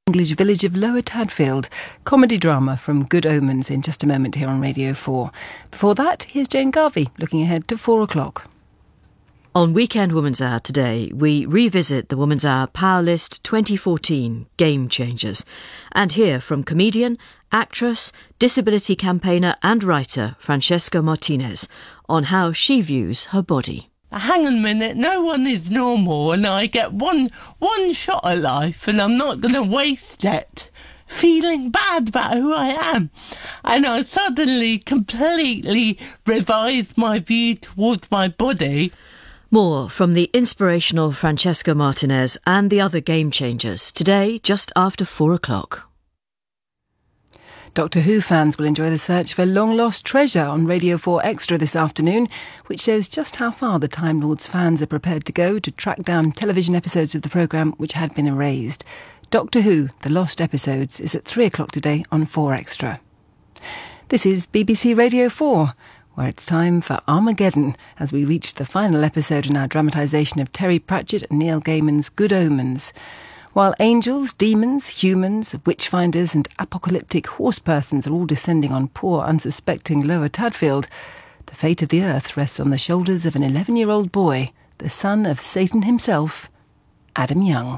English village of Lower Tadfield, comedy drama from Good Omens in just a moment here on Radio 4. Before that, here's Jane Garvey looking ahead to 4 o'clock. On Weekend Woman's Hour today, we revisit the Woman's Hour Power List 2014 Game Changers and hear from comedian, actress, disability campaigner and writer Francesca Martinez on how she views her body. Hang on a minute, no one is normal and I get one shot at life and I'm not going to waste it feeling bad about who I am. And I suddenly completely revised my view towards my body. More from the inspirational Francesca Martinez and the other Game Changers today just after 4 o'clock. Doctor Who fans will enjoy the search for long-lost treasure on Radio 4 Extra this afternoon, which shows just how far the Time Lords fans are prepared to go to track down television episodes of the programme which had been erased. Doctor Who, The Lost Episodes, is at 3 o'clock today on 4 Extra. This is BBC Radio 4, where it's time for Armageddon, as we reach the final episode in our dramatisation of Terry Pratchett and Neil Gaiman's Good Omens. While angels, demons, humans, witchfinders and apocalyptic horse-persons are all descending on poor, unsuspecting Lower Tadfield, the fate of the earth rests on the shoulders of an 11-year-old boy, the son of Satan himself, Adam Young.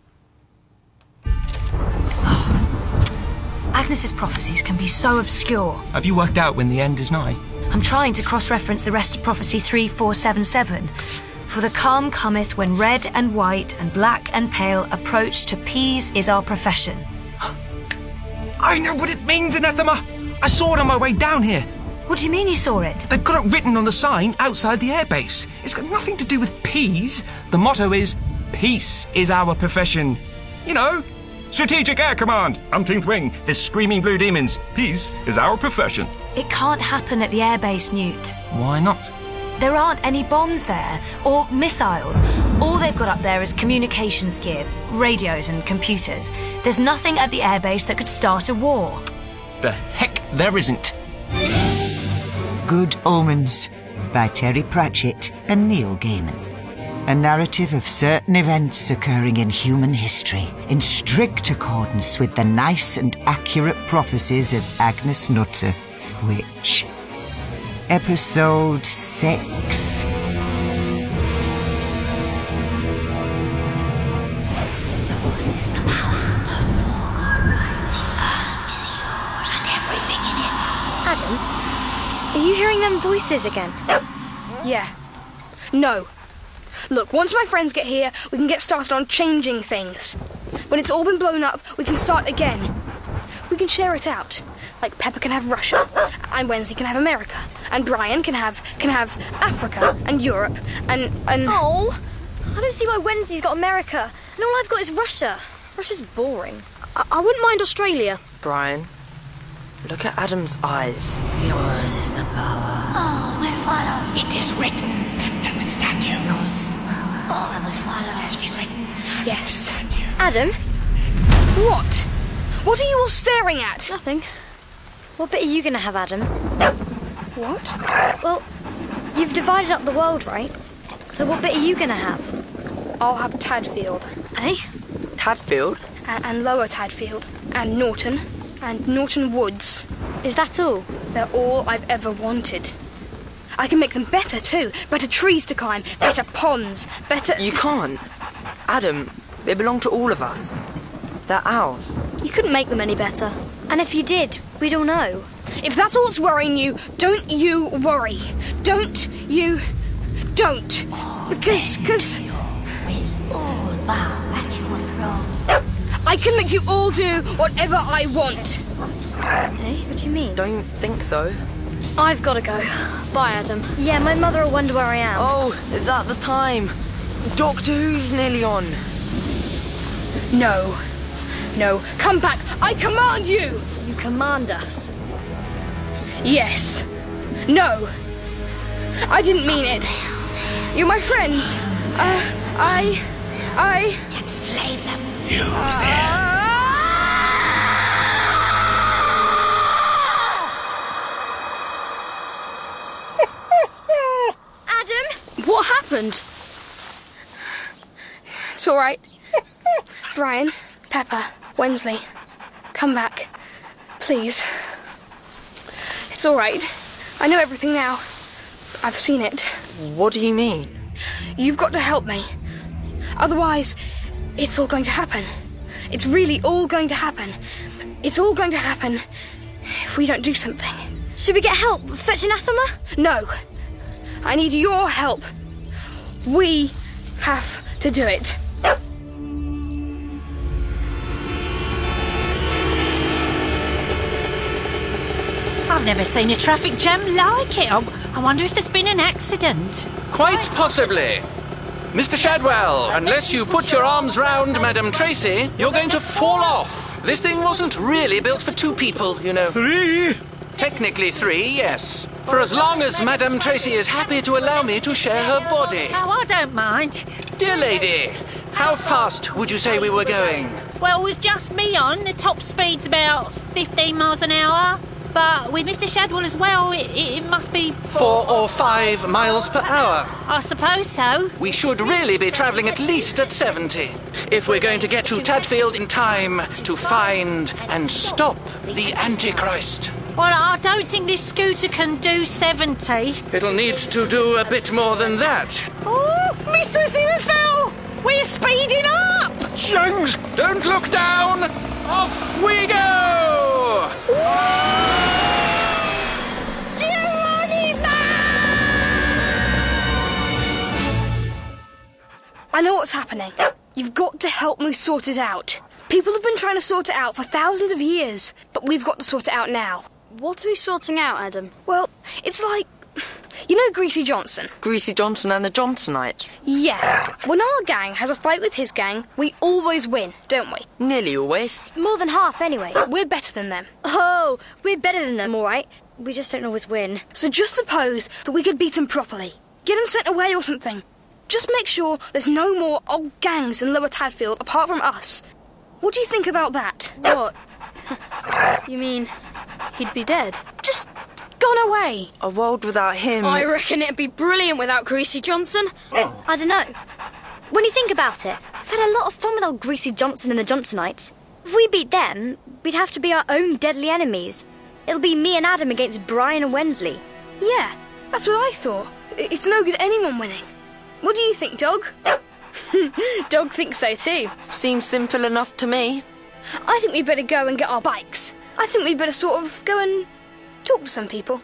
Agnes's prophecies can be so obscure. Have you worked out when the end is nigh? I'm trying to cross-reference the rest of prophecy 3477. For the calm cometh when red and white and black and pale approach to peace is our profession. I know what it means, Anathema! I saw it on my way down here. What do you mean you saw it? They've got it written on the sign outside the airbase. It's got nothing to do with peas. The motto is, peace is our profession. You know, Strategic Air Command, Umpteenth Wing, there's screaming blue demons. Peace is our profession. It can't happen at the airbase, Newt. Why not? There aren't any bombs there, or missiles. All they've got up there is communications gear, radios and computers. There's nothing at the airbase that could start a war. The heck there isn't. Good Omens by Terry Pratchett and Neil Gaiman. A narrative of certain events occurring in human history in strict accordance with the nice and accurate prophecies of Agnes Nutter, Witch. Episode 6. Yours is the power. The full earth is yours and everything in it. Adam, are you hearing them voices again? Yeah. No. Look, once my friends get here, we can get started on changing things. When it's all been blown up, we can start again. We can share it out. Like Pepper can have Russia, and Wednesday can have America, and Brian can have Africa and Europe, and... Oh, I don't see why Wednesday's got America, and all I've got is Russia. Russia's boring. I wouldn't mind Australia. Brian, look at Adam's eyes. Yours is the power. All will follow. It is written. That withstand you. Yours is the power. All will follow. It is written. Yes. Adam? What? What are you all staring at? Nothing. What bit are you going to have, Adam? What? Well, you've divided up the world, right? So what bit are you going to have? I'll have Tadfield. Eh? Tadfield? And Lower Tadfield. And Norton Woods. Is that all? They're all I've ever wanted. I can make them better, too. Better trees to climb, better ponds, better... You can't. Adam, they belong to all of us. They're ours. You couldn't make them any better. And if you did, we'd all know. If that's all that's worrying you, don't you worry. Don't. Because... We'll all bow at your throne. I can make you all do whatever I want. Eh? What do you mean? Don't think so. I've got to go. Bye, Adam. Yeah, my mother will wonder where I am. Oh, is that the time? Doctor Who's nearly on. No, come back. I command you. You command us? Yes. No. I didn't mean it. You're my friends. Enslave them. Who's there? Adam? What happened? It's all right. Brian, Pepper, Wensley, come back. Please. It's all right. I know everything now. I've seen it. What do you mean? You've got to help me. Otherwise, it's all going to happen. It's really all going to happen. It's all going to happen if we don't do something. Should we get help? Fetch anathema? No. I need your help. We have to do it. I've never seen a traffic jam like it. I wonder if there's been an accident. Quite possibly. Mr. Shadwell, unless you put your arms round Madame Tracy, you're going to fall off. This thing wasn't really built for 2 people, you know. 3? Technically 3, yes. For as long as Madame Tracy is happy to allow me to share her body. Oh, I don't mind. Dear lady, how fast would you say we were going? Well, with just me on, the top speed's about 15 miles an hour. But with Mr. Shadwell as well, it must be... 4 or 5 miles per hour. I suppose so. We should really be travelling at least at 70, if we're going to get to Tadfield in time to find and stop the Antichrist. Well, I don't think this scooter can do 70. It'll need to do a bit more than that. Oh, Mr. Aziraphale! We're speeding up! Jungs, don't look down! Off we go! I know what's happening. You've got to help me sort it out. People have been trying to sort it out for thousands of years, but we've got to sort it out now. What are we sorting out, Adam? Well, it's like... You know Greasy Johnson? Greasy Johnson and the Johnsonites? Yeah. When our gang has a fight with his gang, we always win, don't we? Nearly always. More than half, anyway. We're better than them. Oh, we're better than them, all right. We just don't always win. So just suppose that we could beat them properly. Get them sent away or something. Just make sure there's no more old gangs in Lower Tadfield apart from us. What do you think about that? What? You mean he'd be dead? Just gone away. A world without him... I reckon it'd be brilliant without Greasy Johnson. I don't know. When you think about it, I've had a lot of fun with old Greasy Johnson and the Johnsonites. If we beat them, we'd have to be our own deadly enemies. It'll be me and Adam against Brian and Wensley. Yeah, that's what I thought. It's no good anyone winning. What do you think, Dog? Dog thinks so too. Seems simple enough to me. I think we'd better go and get our bikes. I think we'd better sort of go and talk to some people.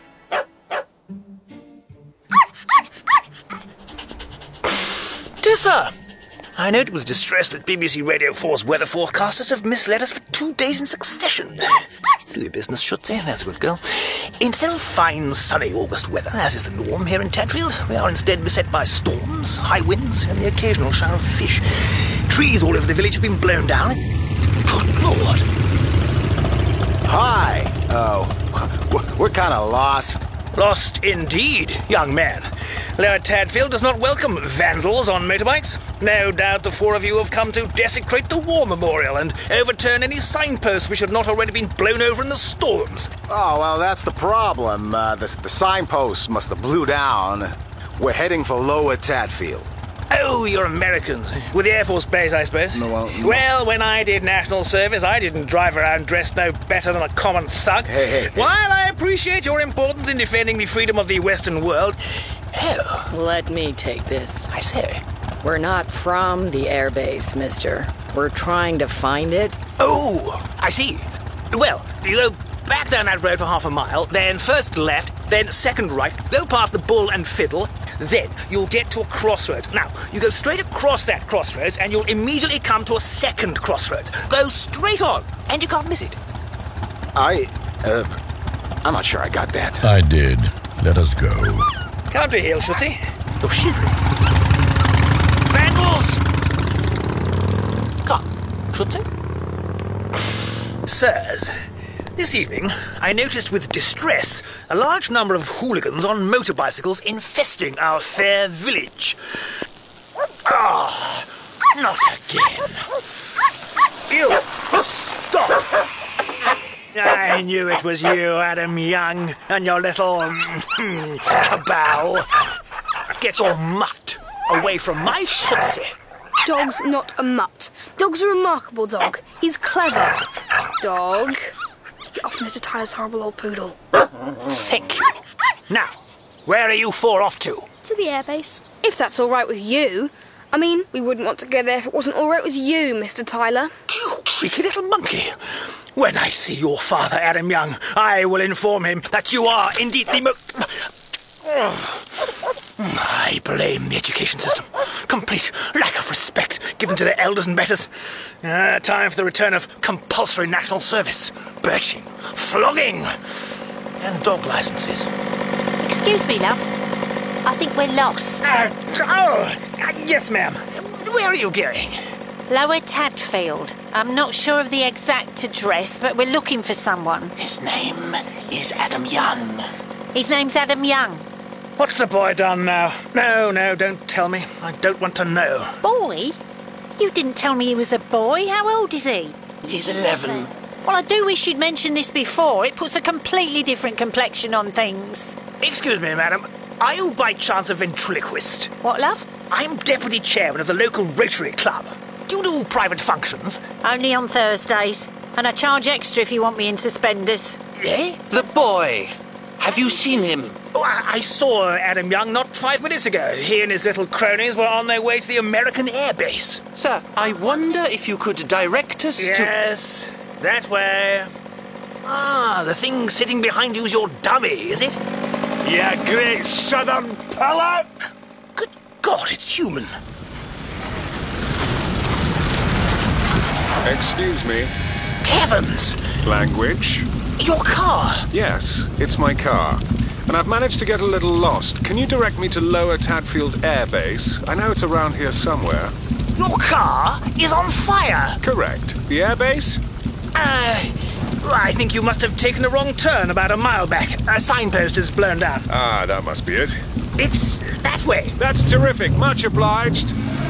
Dear sir, I note with distress that BBC Radio 4's weather forecasters have misled us for 2 days in succession. Do your business, Schutze, that's a good girl. Instead of fine, sunny August weather, as is the norm here in Tadfield, we are instead beset by storms, high winds, and the occasional shower of fish. Trees all over the village have been blown down. Good Lord. Hi. Oh, we're kind of lost. Lost indeed, young man. Lower Tadfield does not welcome vandals on motorbikes. No doubt the 4 of you have come to desecrate the war memorial and overturn any signposts which have not already been blown over in the storms. Oh, well, that's the problem. The signposts must have blew down. We're heading for Lower Tadfield. Oh, you're Americans. With the Air Force Base, I suppose. No. Well, when I did national service, I didn't drive around dressed no better than a common thug. Hey. While I appreciate your importance in defending the freedom of the Western world... Oh. Let me take this. I say. We're not from the airbase, mister. We're trying to find it. Oh, I see. Well, you go back down that road for half a mile, then first left, then second right, go past the Bull and Fiddle, then you'll get to a crossroads. Now, you go straight across that crossroads and you'll immediately come to a second crossroads. Go straight on, and you can't miss it. I'm not sure I got that. I did. Let us go. Come to heel, Schutze. You're shivering. Vandals! Come, Schutze. Sirs, this evening I noticed with distress a large number of hooligans on motorbicycles infesting our fair village. Ah, not again. You, stop! I knew it was you, Adam Young, and your little cabal. Get your mutt away from my Schutze. Dog's not a mutt. Dog's a remarkable dog. He's clever. Dog. Get off Mr. Tyler's horrible old poodle. Thank you. Now, where are you four off to? To the airbase. If that's all right with you. I mean, we wouldn't want to go there if it wasn't all right with you, Mr. Tyler. You cheeky little monkey. When I see your father, Adam Young, I will inform him that you are indeed the I blame the education system. Complete lack of respect given to their elders and betters. Time for the return of compulsory national service, birching, flogging, and dog licenses. Excuse me, love. I think we're lost. Yes, ma'am. Where are you going? Lower Tadfield. I'm not sure of the exact address, but we're looking for someone. His name is Adam Young. His name's Adam Young. What's the boy done now? No, don't tell me. I don't want to know. Boy? You didn't tell me he was a boy. How old is he? He's 11. Well, I do wish you'd mentioned this before. It puts a completely different complexion on things. Excuse me, madam. Are you by chance a ventriloquist? What, love? I'm deputy chairman of the local Rotary Club. Do you do private functions? Only on Thursdays. And I charge extra if you want me in suspenders. Eh? The boy. Have you seen him? Oh, I saw Adam Young not 5 minutes ago. He and his little cronies were on their way to the American Air Base. Sir, I wonder if you could direct us to... Yes, that way. The thing sitting behind you's your dummy, is it? Yeah, great southern pillock! Good God, it's human. Excuse me. Heavens! Language? Your car? Yes, it's my car. And I've managed to get a little lost. Can you direct me to Lower Tadfield Air Base? I know it's around here somewhere. Your car is on fire! Correct. The air base? I think you must have taken a wrong turn about a mile back. A signpost is blown down. Ah, that must be it. It's that way. That's terrific. Much obliged.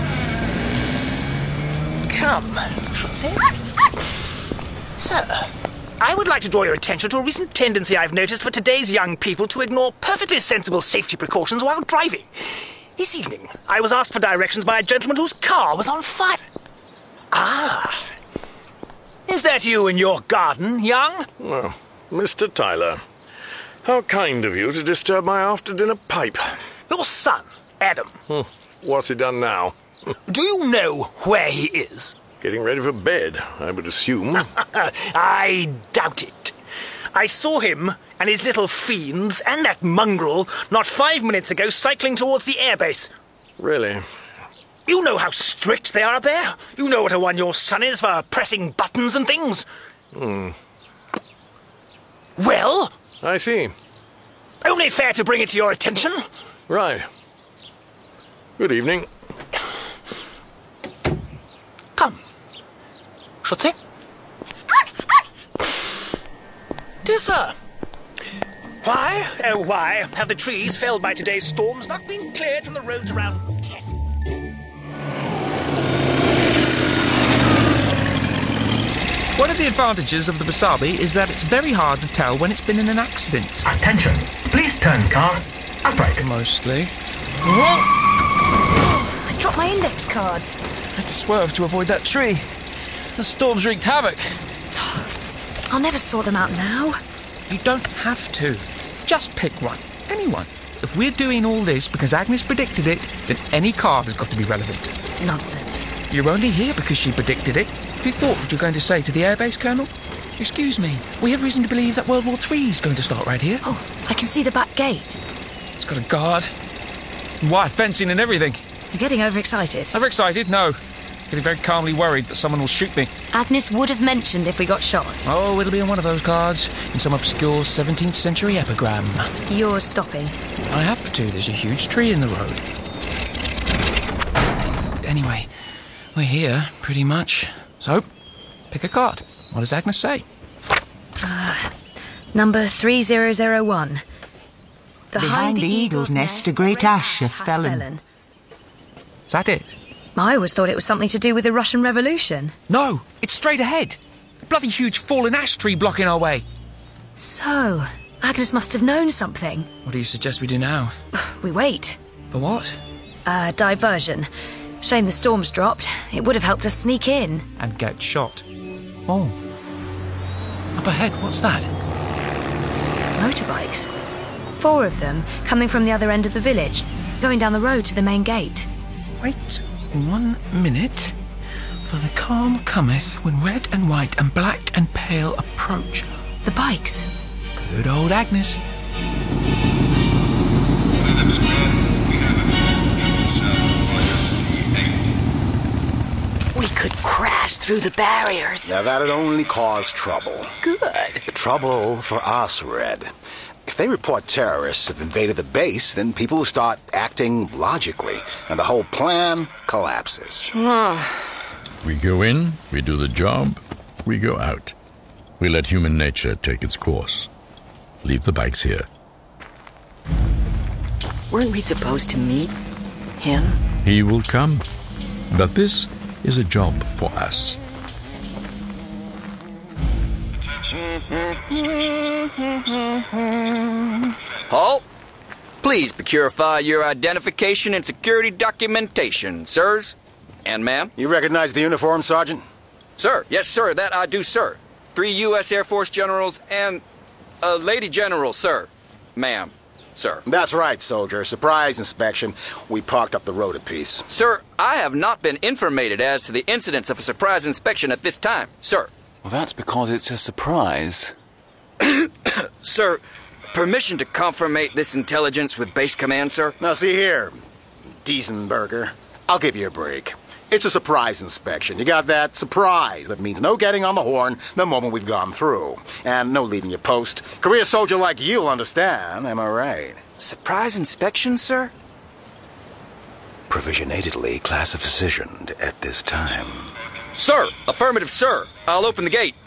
Come, Schutze. Sir, I would like to draw your attention to a recent tendency I've noticed for today's young people to ignore perfectly sensible safety precautions while driving. This evening, I was asked for directions by a gentleman whose car was on fire. Is that you in your garden, Young? Well, Mr. Tyler, how kind of you to disturb my after-dinner pipe. Your son, Adam. What's he done now? Do you know where he is? Getting ready for bed, I would assume. I doubt it. I saw him and his little fiends and that mongrel not 5 minutes ago cycling towards the airbase. Really? You know how strict they are up there. You know what a one your son is for pressing buttons and things. Well? I see. Only fair to bring it to your attention. Right. Good evening. Come. Schutze? Dear sir, why, oh why, have the trees felled by today's storms not been cleared from the roads around Tef? One of the advantages of the Wasabi is that it's very hard to tell when it's been in an accident. Attention, please turn car upright. Mostly. I dropped my index cards. I had to swerve to avoid that tree. The storm's wreaked havoc. I'll never sort them out now. You don't have to. Just pick one. Anyone. If we're doing all this because Agnes predicted it, then any card has got to be relevant. Nonsense. You're only here because she predicted it. Have you thought what you're going to say to the airbase, Colonel? Excuse me. We have reason to believe that World War III is going to start right here. Oh, I can see the back gate. It's got a guard. Wire fencing and everything. You're getting overexcited. Overexcited? No. Getting very calmly worried that someone will shoot me. Agnes would have mentioned if we got shot. Oh, it'll be on one of those cards, in some obscure 17th century epigram. You're stopping. I have to. There's a huge tree in the road. Anyway, we're here, pretty much. So, pick a card. What does Agnes say? Number 3001. Behind the eagle's nest, a great ash hath fallen. Is that it? I always thought it was something to do with the Russian Revolution. No, it's straight ahead. A bloody huge fallen ash tree blocking our way. So, Agnes must have known something. What do you suggest we do now? We wait. For what? Diversion. Shame the storm's dropped. It would have helped us sneak in. And get shot. Oh. Up ahead, what's that? Motorbikes. 4 of them, coming from the other end of the village, going down the road to the main gate. Wait 1 minute. For the calm cometh when red and white and black and pale approach. The bikes. Good old Agnes. We could crash through the barriers. Now that'd only cause trouble. Good. Trouble for us, Red. If they report terrorists have invaded the base, then people will start acting logically, and the whole plan collapses. We go in, we do the job, we go out. We let human nature take its course. Leave the bikes here. Weren't we supposed to meet him? He will come. But this is a job for us. Halt! Please procurify your identification and security documentation, sirs. And ma'am? You recognize the uniform, Sergeant? Sir, yes, sir, that I do, sir. 3 U.S. Air Force generals and a lady general, sir. Ma'am, sir. That's right, soldier. Surprise inspection. We parked up the road a piece. Sir, I have not been informated as to the incidence of a surprise inspection at this time, sir. Well, that's because it's a surprise. Sir, permission to confirmate this intelligence with base command, sir? Now, see here, Diesenberger. I'll give you a break. It's a surprise inspection. You got that? Surprise. That means no getting on the horn the moment we've gone through. And no leaving your post. Career soldier like you'll understand, am I right? Surprise inspection, sir? Provisionatedly classificationed at this time. Sir! Affirmative, sir. I'll open the gate.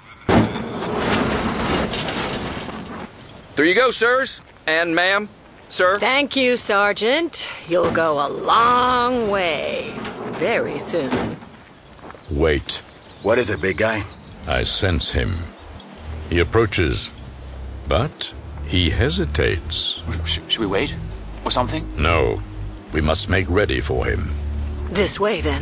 There you go, sirs. And ma'am, sir. Thank you, Sergeant. You'll go a long way. Very soon. Wait. What is it, big guy? I sense him. He approaches, but he hesitates. Should we wait? Or something? No. We must make ready for him. This way, then.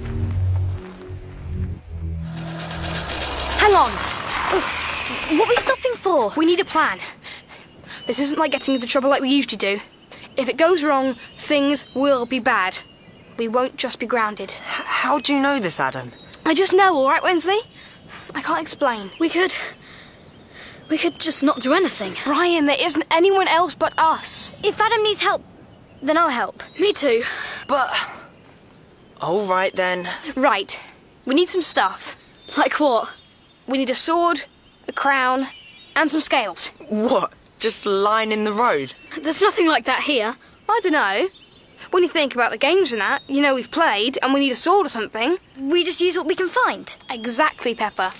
Hang on! What are we stopping for? We need a plan. This isn't like getting into trouble like we usually do. If it goes wrong, things will be bad. We won't just be grounded. How do you know this, Adam? I just know, all right, Wensley? I can't explain. We could just not do anything. Brian, there isn't anyone else but us. If Adam needs help, then I'll help. Me too. But... all right, then. Right. We need some stuff. Like what? We need a sword, a crown, and some scales. What? Just lying in the road? There's nothing like that here. I don't know. When you think about the games and that, you know we've played, and we need a sword or something. We just use what we can find. Exactly, Pepper.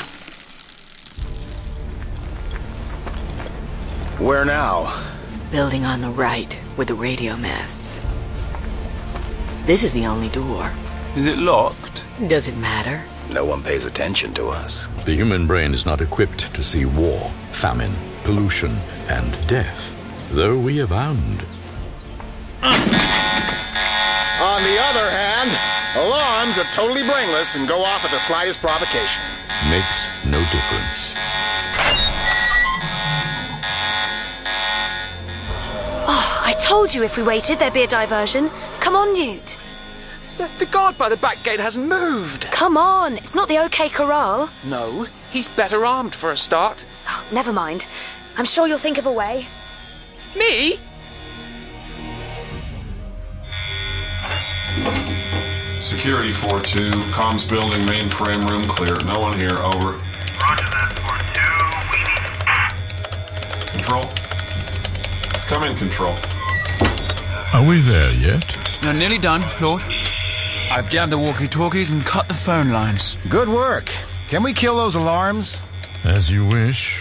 Where now? Building on the right, with the radio masts. This is the only door. Is it locked? Does it matter? No one pays attention to us. The human brain is not equipped to see war, famine, pollution, and death, though we abound. On the other hand, alarms are totally brainless and go off at the slightest provocation. Makes no difference. Oh, I told you if we waited, there'd be a diversion. Come on, Newt. The guard by the back gate hasn't moved. Come on, it's not the OK Corral. No, he's better armed for a start. Oh, never mind. I'm sure you'll think of a way. Me? Security 4-2, comms building, mainframe room clear. No one here, over. Roger that, 4-2, Control? Come in, Control. Are we there yet? No, nearly done, Lord. I've jabbed the walkie-talkies and cut the phone lines. Good work. Can we kill those alarms? As you wish.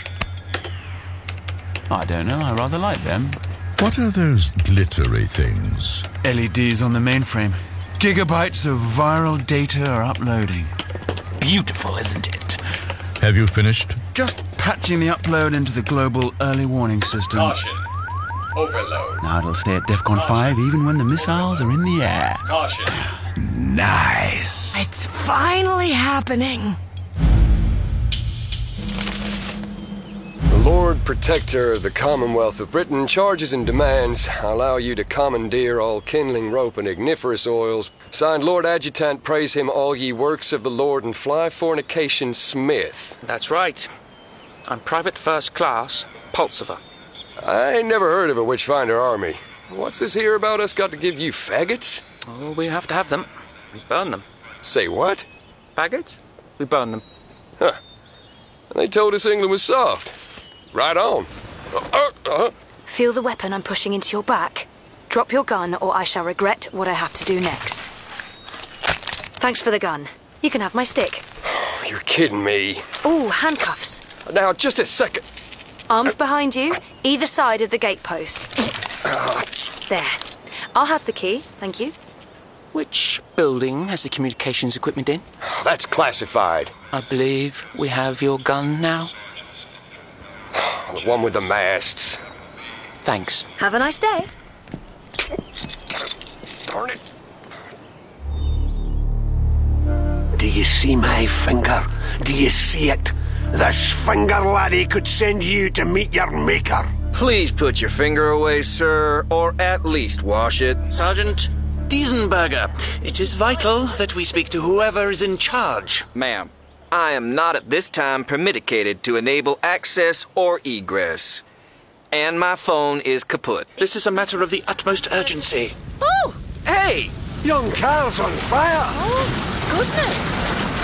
I don't know, I rather like them. What are those glittery things? LEDs on the mainframe. Gigabytes of viral data are uploading. Beautiful, isn't it? Have you finished? Just patching the upload into the global early warning system. Caution. Overload. Now it'll stay at DEFCON 5 even when the missiles are in the air. Caution. Nice. It's finally happening. The Lord Protector of the Commonwealth of Britain charges and demands allow you to commandeer all kindling rope and igniferous oils. Signed, Lord Adjutant, praise him all ye works of the Lord, and fly fornication Smith. That's right. I'm Private First Class Pulsifer. I ain't never heard of a Witchfinder army. What's this here about us got to give you faggots? Oh, we have to have them. We burn them. Say what? Faggots? We burn them. Huh. They told us England was soft. Right on. Feel the weapon I'm pushing into your back? Drop your gun or I shall regret what I have to do next. Thanks for the gun. You can have my stick. You're kidding me. Ooh, handcuffs. Now, just a second. Arms behind you, either side of the gatepost. There. I'll have the key, thank you. Which building has the communications equipment in? That's classified. I believe we have your gun now. The one with the masts. Thanks. Have a nice day. Darn it. Do you see my finger? Do you see it? This finger, laddie, could send you to meet your maker. Please put your finger away, sir, or at least wash it. Sergeant Diesenberger, it is vital that we speak to whoever is in charge. Ma'am, I am not at this time permitted to enable access or egress. And my phone is kaput. This is a matter of the utmost urgency. Oh! Hey! Young car's on fire! Oh, goodness!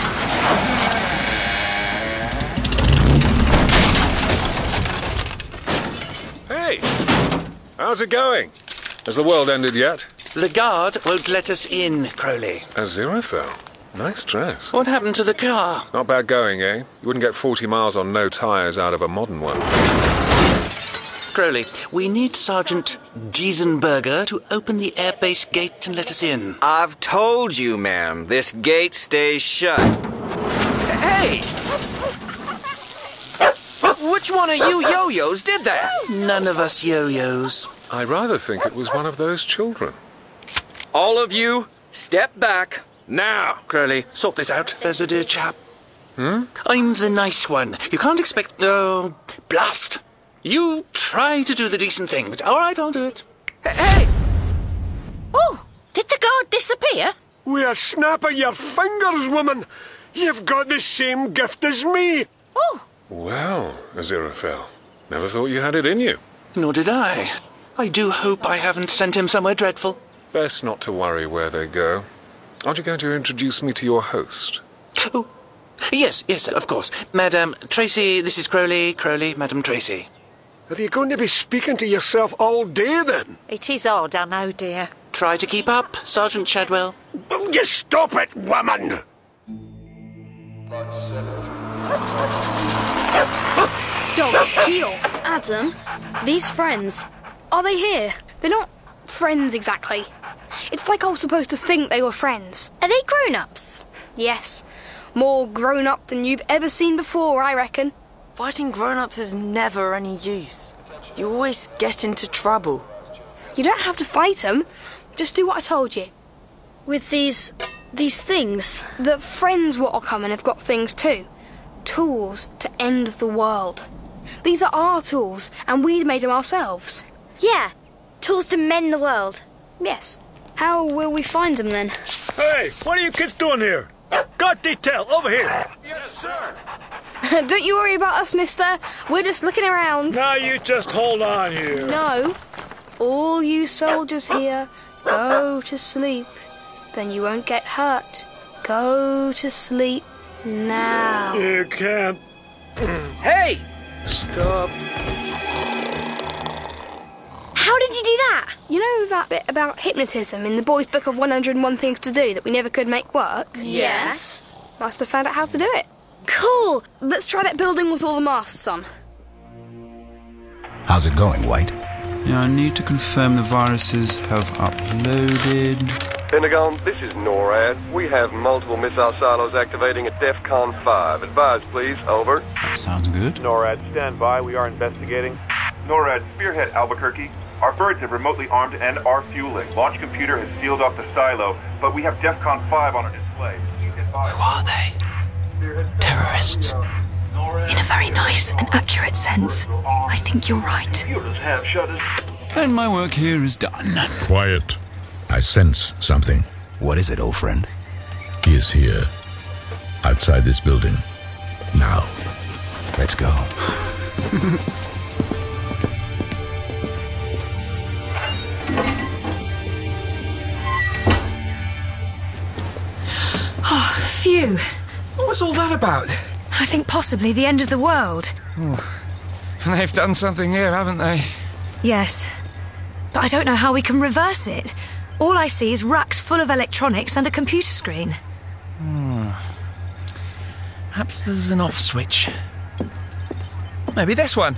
Hey! How's it going? Has the world ended yet? The guard won't let us in, Crowley. Aziraphale. Nice dress. What happened to the car? Not bad going, eh? You wouldn't get 40 miles on no tyres out of a modern one. Crowley, we need Sergeant Diesenberger to open the airbase gate and let us in. I've told you, ma'am, this gate stays shut. Hey! Which one of you yo-yos did that? None of us yo-yos. I rather think it was one of those children. All of you, step back. Now! Crowley, sort this out. There's a dear chap. Hmm? I'm the nice one. You can't expect... blast! You try to do the decent thing, but all right, I'll do it. Hey! Oh, did the guard disappear? We're snapping your fingers, woman. You've got the same gift as me. Oh. Well, Aziraphale, never thought you had it in you. Nor did I. I do hope I haven't sent him somewhere dreadful. Best not to worry where they go. Aren't you going to introduce me to your host? Oh, yes, of course. Madame Tracy, this is Crowley. Crowley, Madame Tracy. Are you going to be speaking to yourself all day, then? It is odd, I know, dear. Try to keep up, Sergeant Shadwell. Will you stop it, woman? Dog, heel, Adam, these friends, are they here? They're not friends exactly. It's like I was supposed to think they were friends. Are they grown-ups? Yes, more grown-up than you've ever seen before, I reckon. Fighting grown-ups is never any use. You always get into trouble. You don't have to fight them. Just do what I told you. With these things? The friends what are coming have got things too. Tools to end the world. These are our tools, and we made them ourselves. Yeah, tools to mend the world. Yes. How will we find them then? Hey, what are you kids doing here? Got detail, over here. Yes, sir. Don't you worry about us, mister. We're just looking around. Now you just hold on here. No. All you soldiers here, go to sleep. Then you won't get hurt. Go to sleep now. You can't. Hey! Stop. How did you do that? You know that bit about hypnotism in the boys' book of 101 Things to Do that we never could make work? Yes. Must have found out how to do it. Cool. Let's try that building with all the masts on. How's it going, White? Yeah, I need to confirm the viruses have uploaded. Pentagon, this is NORAD. We have multiple missile silos activating at DEFCON 5. Advise, please. Over. Sounds good. NORAD, stand by. We are investigating. NORAD, Spearhead Albuquerque. Our birds have remotely armed and are fueling. Launch computer has sealed off the silo, but we have DEFCON 5 on our display. Who are they? Terrorists. In a very nice and accurate sense. I think you're right. And my work here is done. Quiet. I sense something. What is it, old friend? He is here. Outside this building. Now. Let's go. Oh, phew. What was all that about? I think possibly the end of the world. They've done something here, haven't they? Yes. But I don't know how we can reverse it. All I see is racks full of electronics and a computer screen. Perhaps there's an off switch. Maybe this one.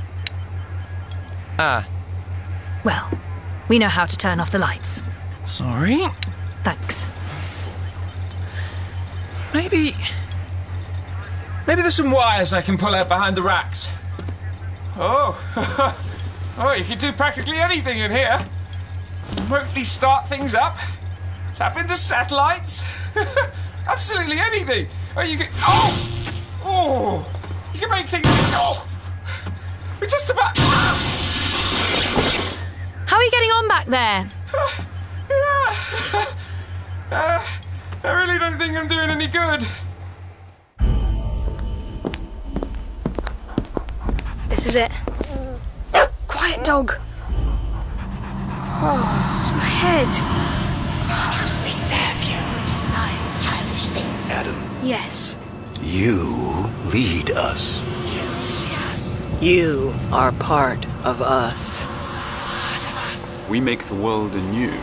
Well, we know how to turn off the lights. Sorry. Thanks. Maybe there's some wires I can pull out behind the racks. Oh, you can do practically anything in here. Remotely start things up, tap into satellites, absolutely anything. You can. You can make things. We're just about. How are you getting on back there? I really don't think I'm doing any good. This is it. Quiet, dog. Oh, my head. We serve you. Decide childish thing. Adam. Yes. You lead us. You are part of us. We make the world anew.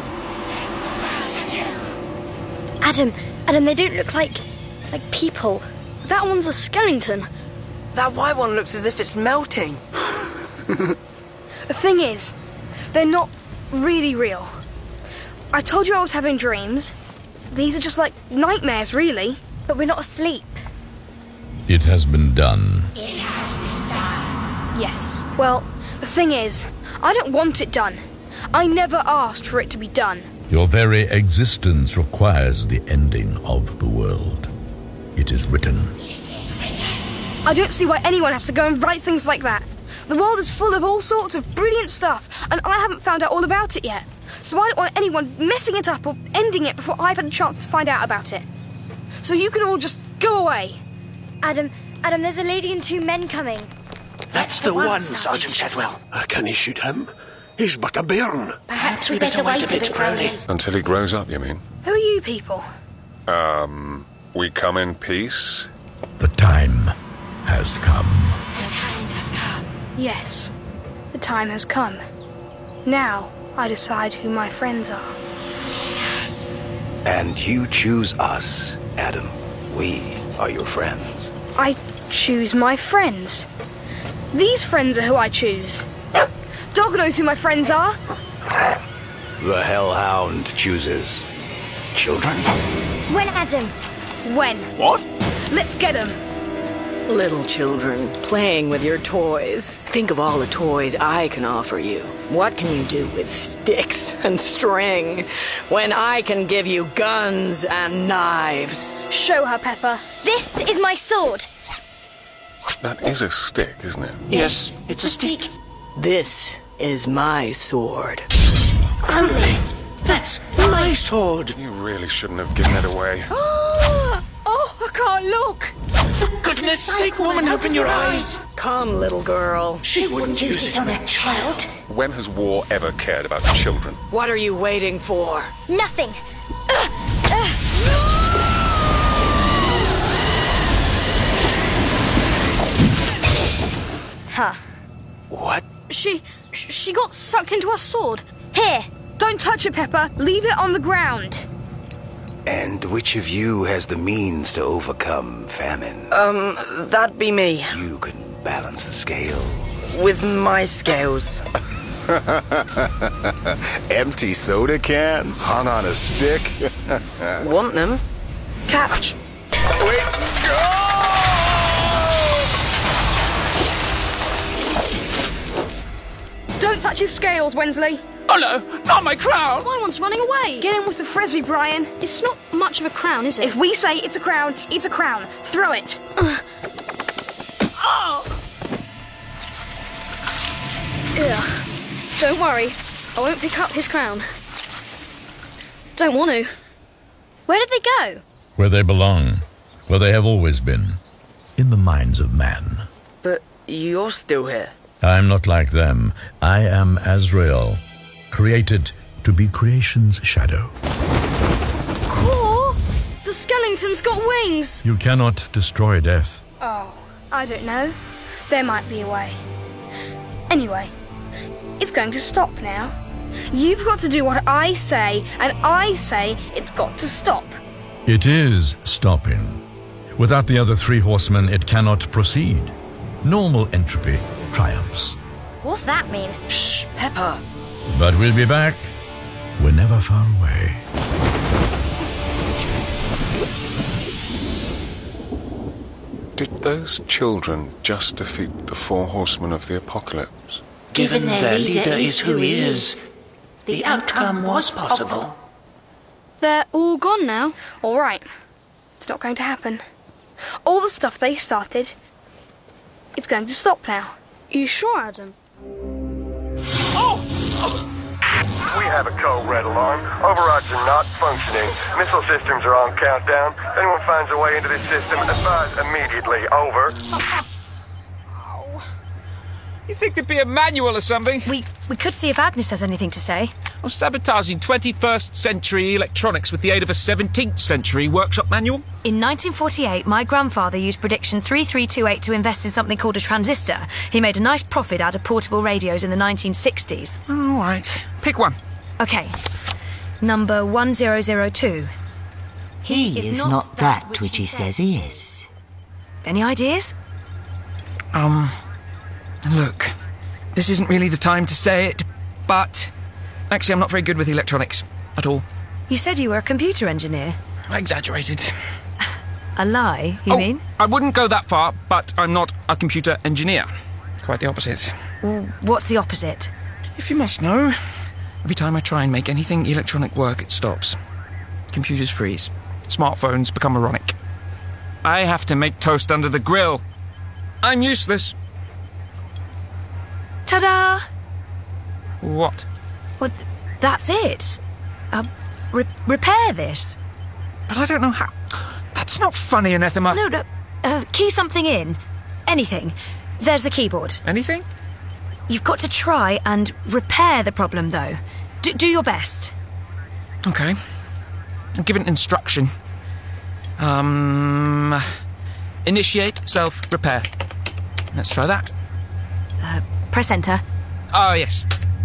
Adam, they don't look like people. That one's a skeleton. That white one looks as if it's melting. The thing is, they're not really real. I told you I was having dreams. These are just like nightmares, really. But we're not asleep. It has been done. It has been done. Yes. Well, the thing is, I don't want it done. I never asked for it to be done. Your very existence requires the ending of the world. It is written. I don't see why anyone has to go and write things like that. The world is full of all sorts of brilliant stuff, and I haven't found out all about it yet. So I don't want anyone messing it up or ending it before I've had a chance to find out about it. So you can all just go away. Adam, there's a lady and two men coming. That's the one, Sergeant Shadwell. Can he shoot him? He's but a bairn. Perhaps we better wait a bit, Crowley. Until he grows up, you mean? Who are you people? We come in peace? The time has come. The time has come. Yes, the time has come. Now I decide who my friends are. And you choose us, Adam. We are your friends. I choose my friends. These friends are who I choose. Dog knows who my friends are. The Hellhound chooses children. When, Adam? When? What? Let's get them. Little children, playing with your toys. Think of all the toys I can offer you. What can you do with sticks and string when I can give you guns and knives? Show her, Pepper. This is my sword. That is a stick, isn't it? Yes, it's a stick. This is my sword. Crowley, that's my sword. You really shouldn't have given it away. Oh, I can't look. For goodness sake, woman, open your eyes. Come, little girl. She wouldn't use it on a child. When has war ever cared about children? What are you waiting for? Nothing. Huh. What? She got sucked into our sword. Here. Don't touch it, Pepper. Leave it on the ground. And which of you has the means to overcome famine? That'd be me. You can balance the scales. With my scales. Empty soda cans hung on a stick. Want them? Catch. Wait, go! Watch his scales, Wensley. Oh no, not my crown! My one's running away. Get in with the frisbee, Brian. It's not much of a crown, is it? If we say it's a crown, it's a crown. Throw it. Ugh. Don't worry, I won't pick up his crown. Don't want to. Where did they go? Where they belong. Where they have always been. In the minds of man. But you're still here. I'm not like them. I am Azrael, created to be creation's shadow. Oh, the skeleton's got wings. You cannot destroy death. Oh, I don't know. There might be a way. Anyway, it's going to stop now. You've got to do what I say, and I say it's got to stop. It is stopping. Without the other 3 horsemen, it cannot proceed. Normal entropy triumphs. What's that mean? Shh, Pepper. But we'll be back. We're never far away. Did those children just defeat the 4 horsemen of the apocalypse? Given their leader is who he is, the outcome was possible. They're all gone now. All right. It's not going to happen. All the stuff they started, it's going to stop now. You sure, Adam? We have a code red alarm. Overrides are not functioning. Missile systems are on countdown. If anyone finds a way into this system, advise immediately. Over. You think there'd be a manual or something? We could see if Agnes has anything to say. I'm sabotaging 21st century electronics with the aid of a 17th century workshop manual. In 1948, my grandfather used prediction 3328 to invest in something called a transistor. He made a nice profit out of portable radios in the 1960s. All right. Pick one. OK. Number 1002. He is not that which he says he is. Any ideas? Look, this isn't really the time to say it, but actually I'm not very good with electronics at all. You said you were a computer engineer. I exaggerated. A lie, you mean? I wouldn't go that far, but I'm not a computer engineer. Quite the opposite. What's the opposite? If you must know, every time I try and make anything electronic work, it stops. Computers freeze. Smartphones become moronic. I have to make toast under the grill. I'm useless. Ta-da! What? Well, that's it. Repair this. But I don't know how. That's not funny, Anathema. No. Key something in. Anything. There's the keyboard. Anything? You've got to try and repair the problem, though. Do your best. Okay. I'll give an instruction. Initiate self-repair. Let's try that. Press enter. Oh, yes.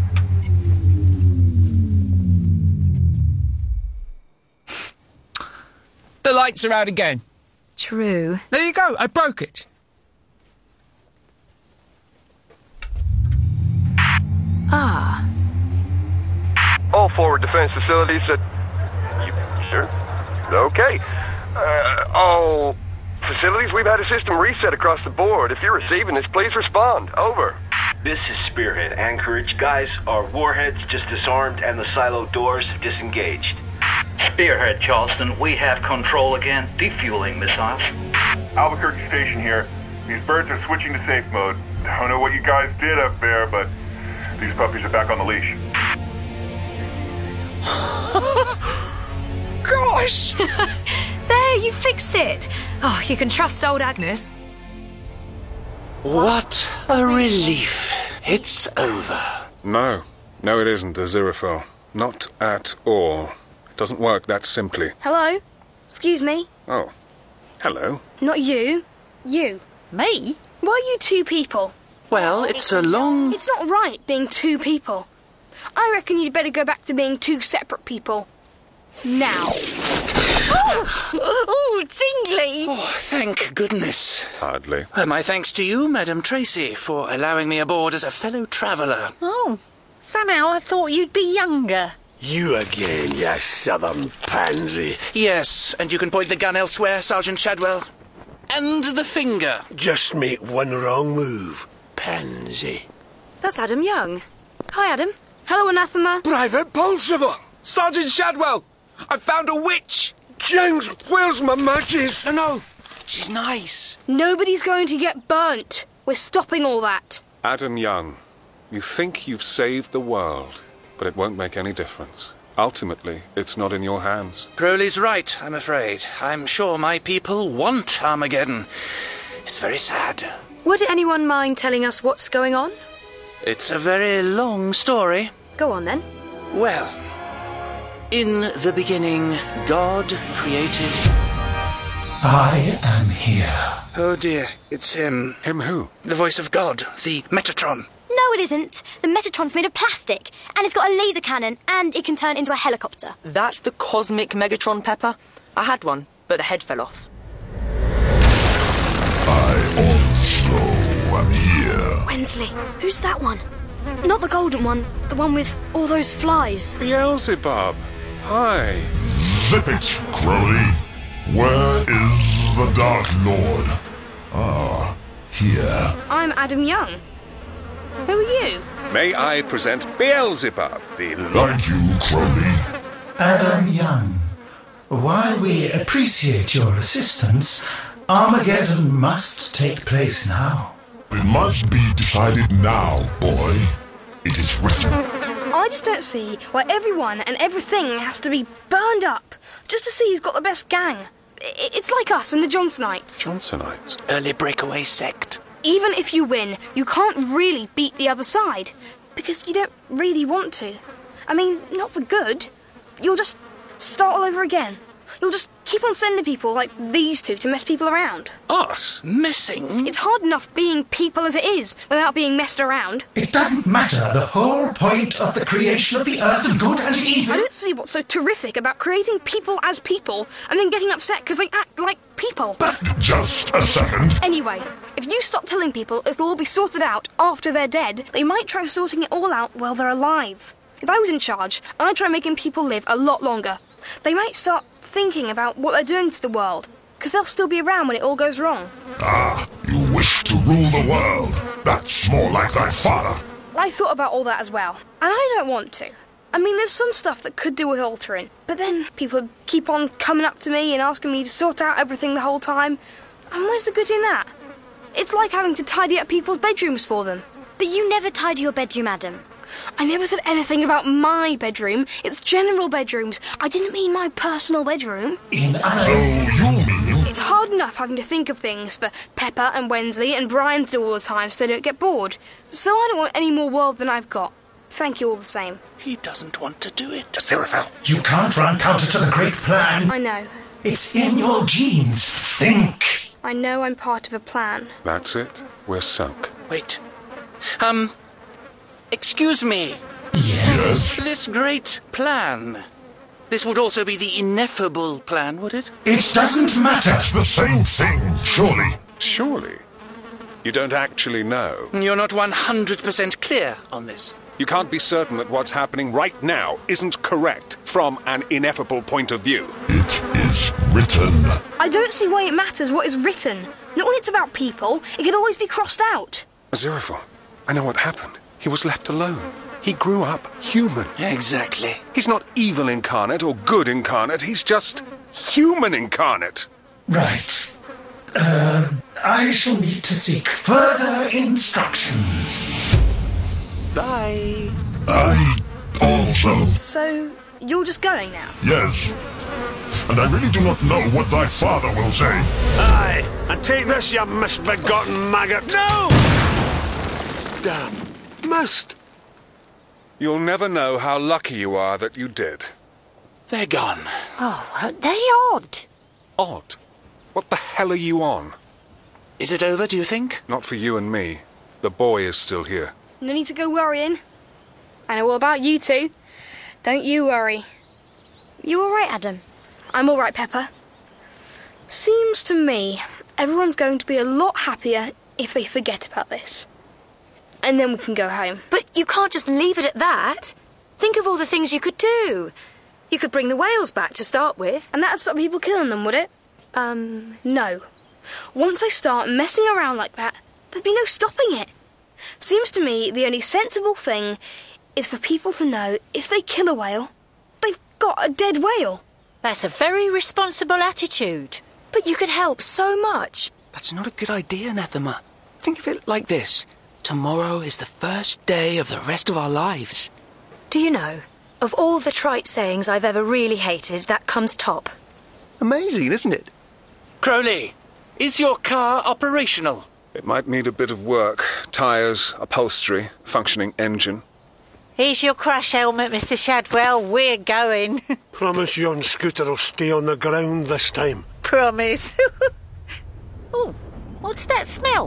The lights are out again. True. There you go. I broke it. Ah. All forward defense facilities at... You sure? Okay. All facilities, we've had a system reset across the board. If you're receiving this, please respond. Over. This is Spearhead. Anchorage. Guys, our warheads just disarmed and the silo doors disengaged. Spearhead, Charleston. We have control again. Defueling missiles. Albuquerque Station here. These birds are switching to safe mode. Don't know what you guys did up there, but these puppies are back on the leash. Gosh! There, you fixed it. Oh, you can trust old Agnes. What a relief. It's over. No, it isn't, Aziraphale. Not at all. It doesn't work that simply. Hello? Excuse me? Oh, hello. Not you. You. Me? Why are you 2 people? Well, it's a long... It's not right being 2 people. I reckon you'd better go back to being 2 separate people. Now. Oh, tingly. Oh, thank goodness. Hardly. My thanks to you, Madam Tracy, for allowing me aboard as a fellow traveller. Oh, somehow I thought you'd be younger. You again, you southern pansy. Yes, and you can point the gun elsewhere, Sergeant Shadwell. And the finger. Just make one wrong move, pansy. That's Adam Young. Hi, Adam. Hello, Anathema. Private Bolsover! Sergeant Shadwell! I found a witch! James, where's my matches? No. She's nice. Nobody's going to get burnt. We're stopping all that. Adam Young, you think you've saved the world, but it won't make any difference. Ultimately, it's not in your hands. Crowley's right, I'm afraid. I'm sure my people want Armageddon. It's very sad. Would anyone mind telling us what's going on? It's a very long story. Go on, then. Well, in the beginning, God created... I am here. Oh dear, it's him. Him who? The voice of God, the Metatron. No, it isn't. The Metatron's made of plastic, and it's got a laser cannon, and it can turn into a helicopter. That's the cosmic Megatron, Pepper. I had one, but the head fell off. I also am here. Wensley, who's that one? Not the golden one, the one with all those flies. Beelzebub. Hi. Zip it, Crowley. Where is the Dark Lord? Ah, here. I'm Adam Young. Who are you? May I present Beelzebub, the... Thank you, Crowley. Adam Young, while we appreciate your assistance, Armageddon must take place now. It must be decided now, boy. It is written. I just don't see why everyone and everything has to be burned up just to see who's got the best gang. It's like us and the Johnsonites. Johnsonites? Early breakaway sect. Even if you win, you can't really beat the other side. Because you don't really want to. I mean, not for good. You'll just start all over again. You'll just keep on sending people like these two to mess people around. Us? Messing? It's hard enough being people as it is without being messed around. It doesn't matter. The whole point of the creation of the earth of good and evil... I don't see what's so terrific about creating people as people and then getting upset because they act like people. But just a second. Anyway, if you stop telling people it'll all be sorted out after they're dead, they might try sorting it all out while they're alive. If I was in charge, I'd try making people live a lot longer. They might start thinking about what they're doing to the world, because they'll still be around when it all goes wrong. Ah, you wish to rule the world. That's more like thy father. I thought about all that as well, and I don't want to. I mean, there's some stuff that could do with altering, but then people would keep on coming up to me and asking me to sort out everything the whole time, and where's the good in that? It's like having to tidy up people's bedrooms for them. But you never tidy your bedroom, Adam. I never said anything about my bedroom. It's general bedrooms. I didn't mean my personal bedroom. So you mean... It's hard enough having to think of things for Pepper and Wensley and Brian to do all the time so they don't get bored. So I don't want any more world than I've got. Thank you all the same. He doesn't want to do it. Aziraphale. You can't run counter to the great plan. I know. It's in your genes. Think. I know I'm part of a plan. That's it. We're sunk. Wait. Excuse me. Yes? This great plan. This would also be the ineffable plan, would it? It doesn't matter. It's the same thing, surely. Surely? You don't actually know. You're not 100% clear on this. You can't be certain that what's happening right now isn't correct from an ineffable point of view. It is written. I don't see why it matters what is written. Not when it's about people. It can always be crossed out. Aziraphale, I know what happened. He was left alone. He grew up human. Exactly. He's not evil incarnate or good incarnate. He's just human incarnate. Right. I shall need to seek further instructions. Bye. I also... So, you're just going now? Yes. And I really do not know what thy father will say. Aye, and take this, you misbegotten maggot. No! Damn. Must. You'll never know how lucky you are that you did. They're gone. Oh, aren't they odd? Odd? What the hell are you on? Is it over, do you think? Not for you and me. The boy is still here. No need to go worrying. I know all about you two. Don't you worry. You all right, Adam? I'm all right, Pepper. Seems to me everyone's going to be a lot happier if they forget about this. And then we can go home. But you can't just leave it at that. Think of all the things you could do. You could bring the whales back to start with. And that'd stop people killing them, would it? No. Once I start messing around like that, there'd be no stopping it. Seems to me the only sensible thing is for people to know if they kill a whale, they've got a dead whale. That's a very responsible attitude. But you could help so much. That's not a good idea, Anathema. Think of it like this. Tomorrow is the first day of the rest of our lives. Do you know, of all the trite sayings I've ever really hated, that comes top. Amazing, isn't it? Crowley, is your car operational? It might need a bit of work. Tyres, upholstery, functioning engine. Here's your crash helmet, Mr. Shadwell. We're going. Promise yon scooter will stay on the ground this time. Promise. Oh, what's that smell?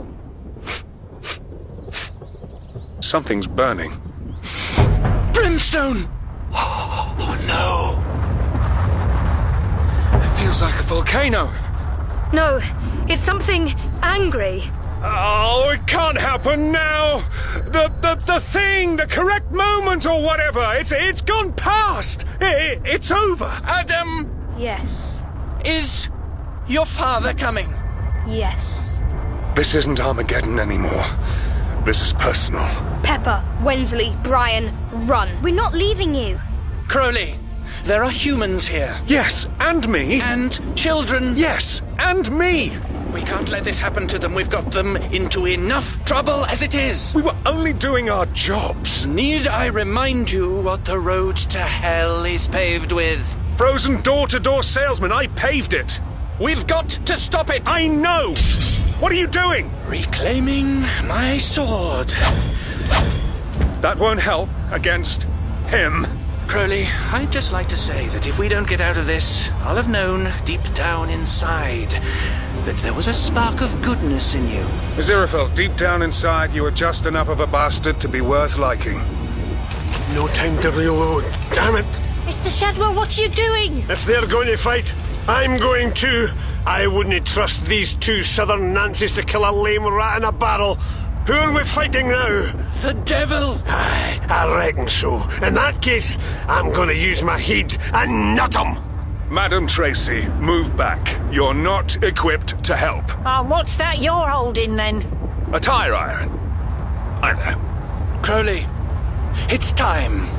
Something's burning. Brimstone! Oh, no. It feels like a volcano. No, it's something angry. Oh, it can't happen now! The thing, the correct moment or whatever, it's gone past! It's over! Adam! Yes. Is your father coming? Yes. This isn't Armageddon anymore. This is personal. Pepper, Wensley, Brian, run. We're not leaving you. Crowley, there are humans here. Yes, and me. And children. Yes, and me. We can't let this happen to them. We've got them into enough trouble as it is. We were only doing our jobs. Need I remind you what the road to hell is paved with? Frozen door-to-door salesman, I paved it. We've got to stop it. I know. What are you doing? Reclaiming my sword. That won't help against him. Crowley, I'd just like to say that if we don't get out of this, I'll have known deep down inside that there was a spark of goodness in you. Aziraphale, deep down inside, you were just enough of a bastard to be worth liking. No time to reload. Damn it. Mr. Shadwell, what are you doing? If they're going to fight, I'm going too. I wouldn't trust these two southern Nancies to kill a lame rat in a barrel. Who are we fighting now? The devil! Aye, I reckon so. In that case, I'm going to use my head and nut 'em. Madam Tracy, move back. You're not equipped to help. Oh, what's that you're holding, then? A tire iron. I know. Crowley, it's time.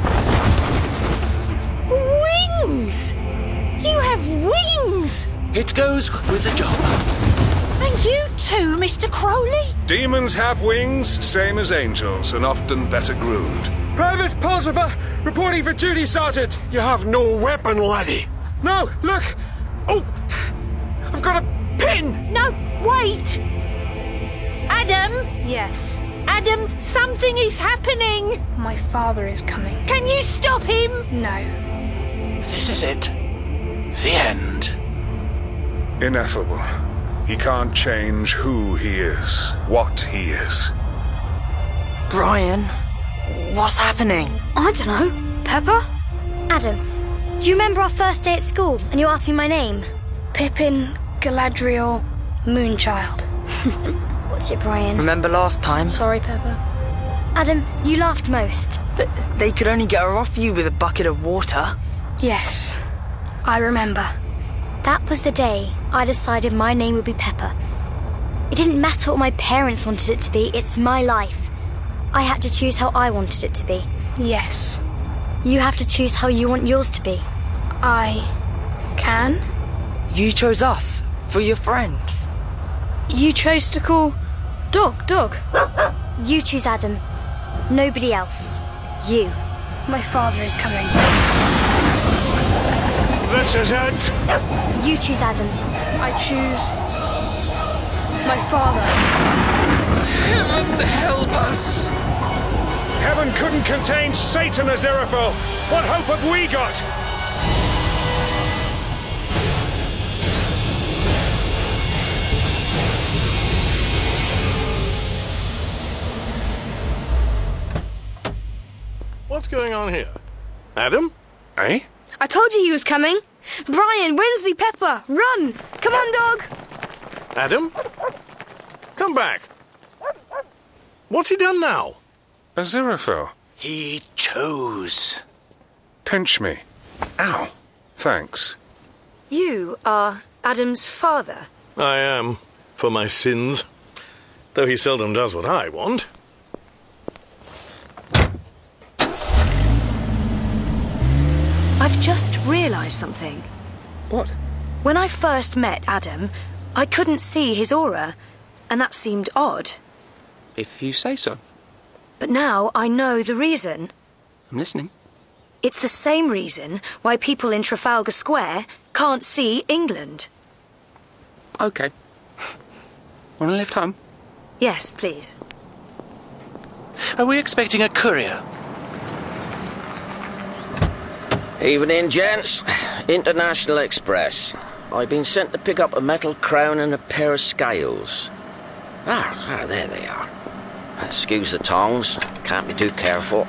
Wings! You have wings! It goes with the job. And you too, Mr. Crowley? Demons have wings, same as angels, and often better groomed. Private Pulsifer, reporting for duty, Sergeant. You have no weapon, laddie. No, look! Oh! I've got a pin! No, wait! Adam? Yes. Adam, something is happening! My father is coming. Can you stop him? No. This is it. The end. Ineffable. He can't change who he is, what he is. Brian, what's happening? I don't know. Pepper? Adam, do you remember our first day at school and you asked me my name? Pippin, Galadriel, Moonchild. What's it, Brian? Remember last time? Sorry, Pepper. Adam, you laughed most. They could only get her off you with a bucket of water. Yes, I remember. That was the day I decided my name would be Pepper. It didn't matter what my parents wanted it to be, it's my life. I had to choose how I wanted it to be. Yes. You have to choose how you want yours to be. I can? You chose us for your friends. You chose to call Dog. You choose Adam. Nobody else. You. My father is coming. This is it. You choose Adam. I choose my father. Heaven help us! Heaven couldn't contain Satan, Aziraphale. What hope have we got? What's going on here? Adam? Eh? I told you he was coming. Brian, Wensley, Pepper, run! Come on, dog! Adam? Come back. What's he done now? Aziraphale. He chose. Pinch me. Ow. Thanks. You are Adam's father. I am, for my sins. Though he seldom does what I want. just realised something. What? When I first met Adam, I couldn't see his aura, and that seemed odd. If you say so. But now I know the reason. I'm listening. It's the same reason why people in Trafalgar Square can't see England. OK. Want to lift home? Yes, please. Are we expecting a courier? Evening, gents. International Express. I've been sent to pick up a metal crown and a pair of scales. There they are. Excuse the tongs. Can't be too careful.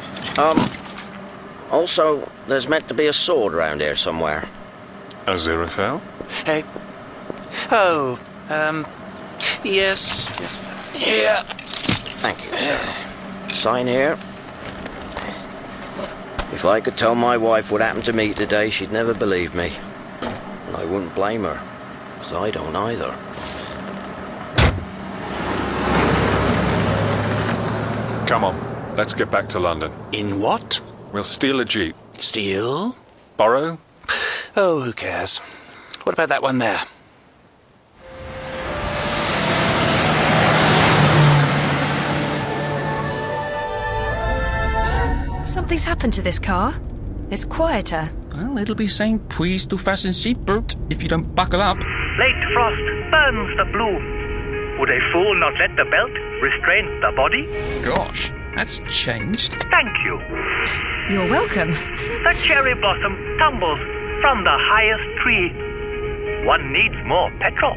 Also, there's meant to be a sword around here somewhere. Aziraphale? Hey. Oh, yes. Yeah. Thank you, sir. Sign here. If I could tell my wife what happened to me today, she'd never believe me. And I wouldn't blame her, because I don't either. Come on, let's get back to London. In what? We'll steal a jeep. Steal? Borrow? Oh, who cares? What about that one there? Something's happened to this car. It's quieter. Well, it'll be saying, please to fasten seatbelt if you don't buckle up. Late frost burns the blue. Would a fool not let the belt restrain the body? Gosh, that's changed. Thank you. You're welcome. The cherry blossom tumbles from the highest tree. One needs more petrol.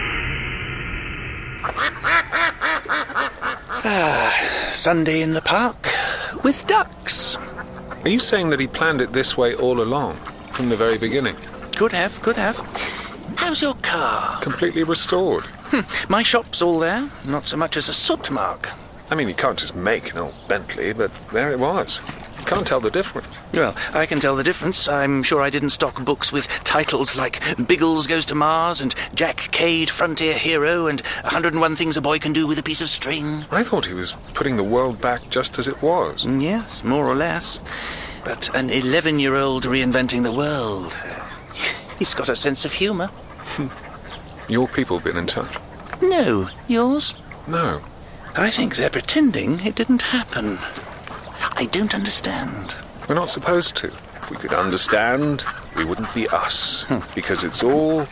Sunday in the park with ducks. Are you saying that he planned it this way all along, from the very beginning? Could have. How's your car? Completely restored. My shop's all there. Not so much as a soot mark. I mean, you can't just make an old Bentley, but there it was. You can't tell the difference. Well, I can tell the difference. I'm sure I didn't stock books with titles like Biggles Goes to Mars and Jack Cade, Frontier Hero and 101 Things a Boy Can Do with a Piece of String. I thought he was putting the world back just as it was. Yes, more or less. But an 11-year-old reinventing the world. He's got a sense of humour. Your people been in touch? No. Yours? No. I think they're pretending it didn't happen. I don't understand. We're not supposed to. If we could understand, we wouldn't be us. Because it's all...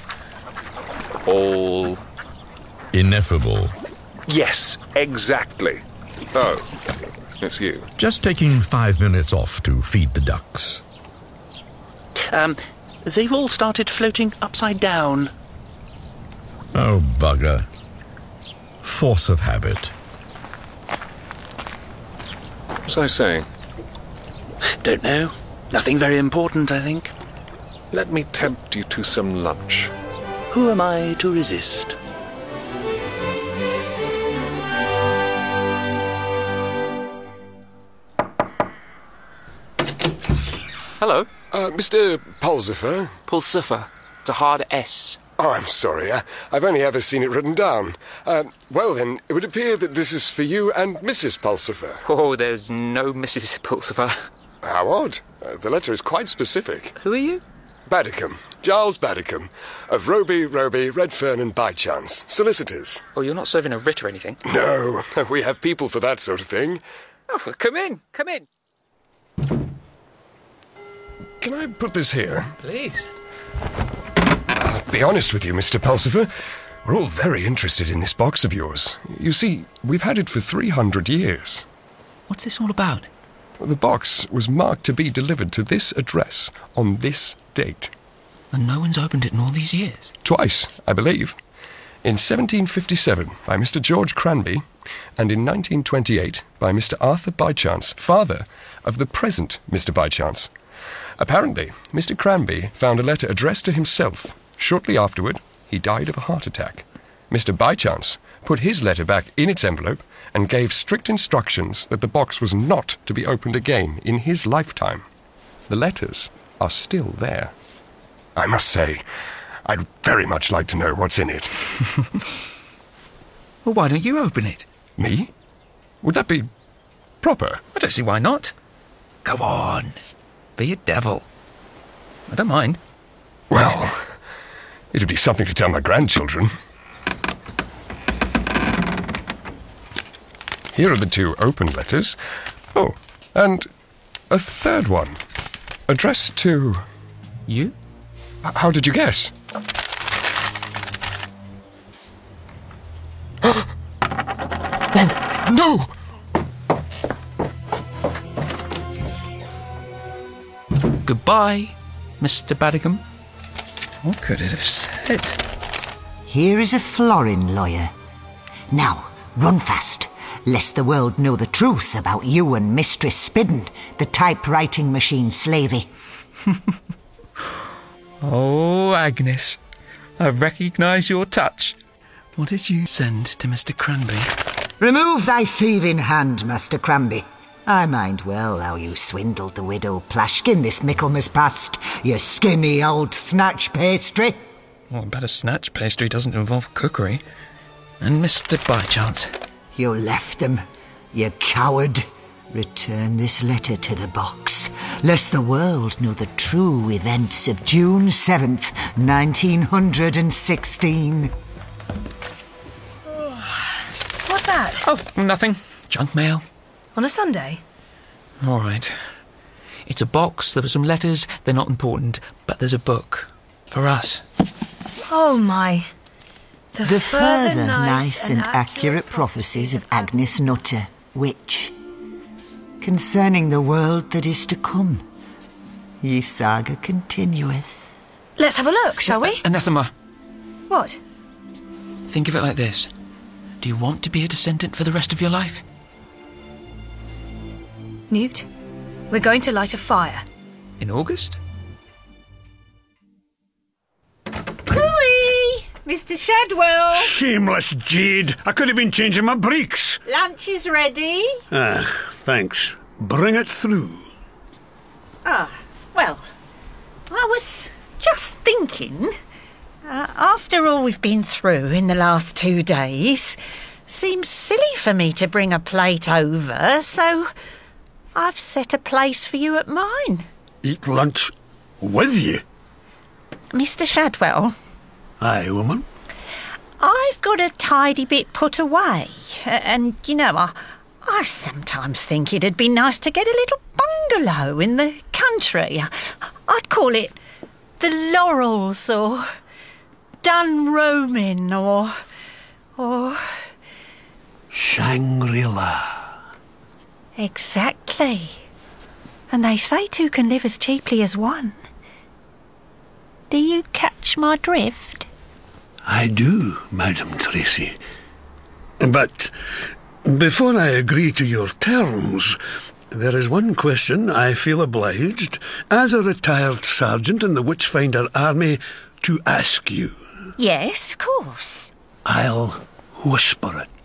ineffable. Yes, exactly. Oh, it's you. Just taking 5 minutes off to feed the ducks. They've all started floating upside down. Oh, bugger. Force of habit. What was I saying? Don't know. Nothing very important, I think. Let me tempt you to some lunch. Who am I to resist? Hello. Mr. Pulsifer? Pulsifer. It's a hard S. Oh, I'm sorry. I've only ever seen it written down. Well, then, it would appear that this is for you and Mrs. Pulsifer. Oh, there's no Mrs. Pulsifer. How odd. The letter is quite specific. Who are you? Baddicombe. Giles Baddicombe. Of Roby, Redfern and Bychance. Solicitors. Oh, you're not serving a writ or anything? No. We have people for that sort of thing. Oh, come in. Come in. Can I put this here? Please. I'll be honest with you, Mr. Pulsifer. We're all very interested in this box of yours. You see, we've had it for 300 years. What's this all about? The box was marked to be delivered to this address on this date. And no one's opened it in all these years? Twice, I believe. In 1757 by Mr. George Cranby, and in 1928 by Mr. Arthur Bychance, father of the present Mr. Bychance. Apparently, Mr. Cranby found a letter addressed to himself. Shortly afterward, he died of a heart attack. Mr. Bychance put his letter back in its envelope and gave strict instructions that the box was not to be opened again in his lifetime. The letters are still there. I must say, I'd very much like to know what's in it. Well, why don't you open it? Me? Would that be proper? I don't see why not. Go on. Be a devil. I don't mind. Well, it'd be something to tell my grandchildren. Here are the 2 open letters. Oh, and a third one. Addressed to... You? How did you guess? Oh, no! Goodbye, Mr. Badingham. What could it have said? Here is a florin lawyer. Now, run fast, lest the world know the truth about you and Mistress Spidden, the typewriting machine slavey. Oh, Agnes, I recognise your touch. What did you send to Mr. Cranby? Remove thy thieving hand, Master Cranby. I mind well how you swindled the widow Plashkin this Michaelmas past, you skinny old snatch pastry. Well, I bet a snatch pastry doesn't involve cookery. And Mr. Bychance. You left them, you coward. Return this letter to the box, lest the world know the true events of June 7th, 1916. What's that? Oh, nothing. Junk mail. On a Sunday? All right. It's a box. There were some letters. They're not important. But there's a book. For us. Oh, my. The further nice and accurate prophecies of Agnes Nutter, witch, concerning the world that is to come. Ye saga continueth. Let's have a look, shall we? Anathema. What? Think of it like this. Do you want to be a descendant for the rest of your life? Newt, we're going to light a fire. In August? Cooey! Mr. Shadwell! Shameless jade! I could have been changing my breeks. Lunch is ready. Thanks. Bring it through. Well, I was just thinking, after all we've been through in the last 2 days, seems silly for me to bring a plate over, so I've set a place for you at mine. Eat lunch with you? Mr. Shadwell? Aye, woman? I've got a tidy bit put away, and, you know, I sometimes think it'd be nice to get a little bungalow in the country. I'd call it the Laurels, or Dunroman, or... Shangri-La. Exactly. And they say 2 can live as cheaply as 1. Do you catch my drift? I do, Madam Tracy. But before I agree to your terms, there is one question I feel obliged, as a retired sergeant in the Witchfinder Army, to ask you. Yes, of course. I'll whisper it.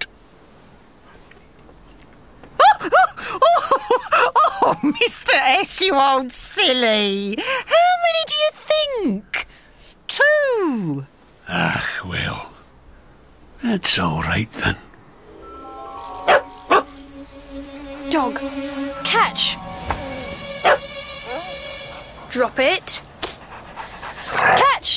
Oh, Mr. S, you old silly. How many do you think? 2. Well, that's all right then. Dog, catch. Drop it. Catch.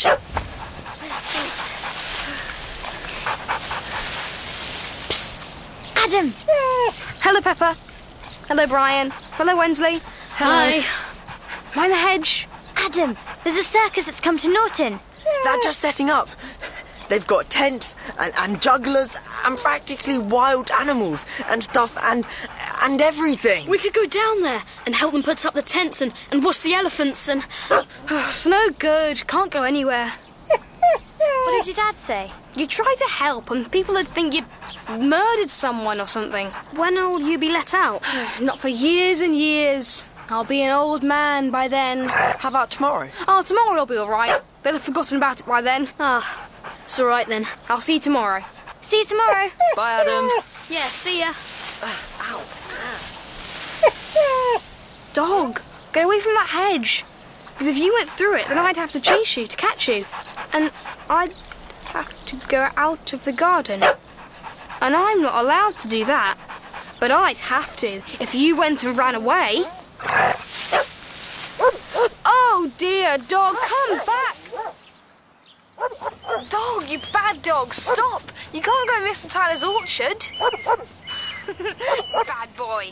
Adam! Hello, Pepper. Hello, Brian. Hello, Wensley. Hi. Mind the hedge. Adam, there's a circus that's come to Norton. They're just setting up. They've got tents and jugglers and practically wild animals and stuff and everything. We could go down there and help them put up the tents and watch the elephants and... It's no good. Can't go anywhere. What did your dad say? You tried to help and people would think you'd murdered someone or something. When'll you be let out? Not for years and years. I'll be an old man by then. How about tomorrow? Oh, tomorrow will be all right. They'll have forgotten about it by then. It's all right then. I'll see you tomorrow. See you tomorrow. Bye, Adam. Yeah, see ya. Ow. Dog, get away from that hedge. Because if you went through it, then I'd have to chase you to catch you. And I'd have to go out of the garden. And I'm not allowed to do that. But I'd have to if you went and ran away. Oh, dear, dog, come back! Dog, you bad dog, stop! You can't go in Mr. Tyler's orchard. Bad boy.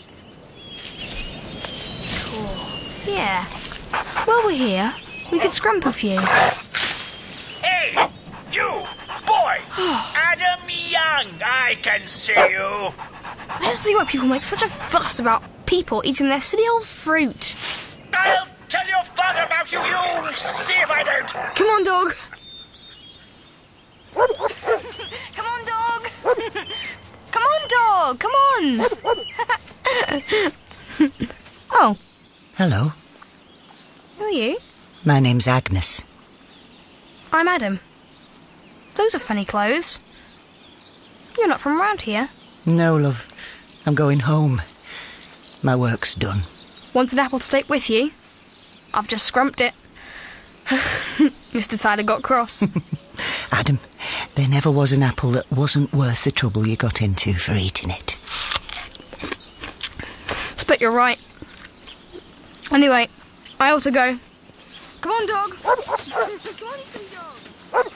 Cool. Yeah. While we're here, we could scrump a few. Hey, you, boy! Adam Young, I can see you. I don't see why people make such a fuss about people eating their silly old fruit. I'll tell your father about you, you'll see if I don't. Come on, dog. Come on, dog. Come on, dog. Come on. Oh. Hello. Who are you? My name's Agnes. I'm Adam. Those are funny clothes. You're not from around here. No, love. I'm going home. My work's done. Want an apple to take with you? I've just scrumped it. Mr. Tyler got cross. Adam, there never was an apple that wasn't worth the trouble you got into for eating it. Bet you're right. Anyway, I ought to go. Come on, dog. Come on, eat some dog.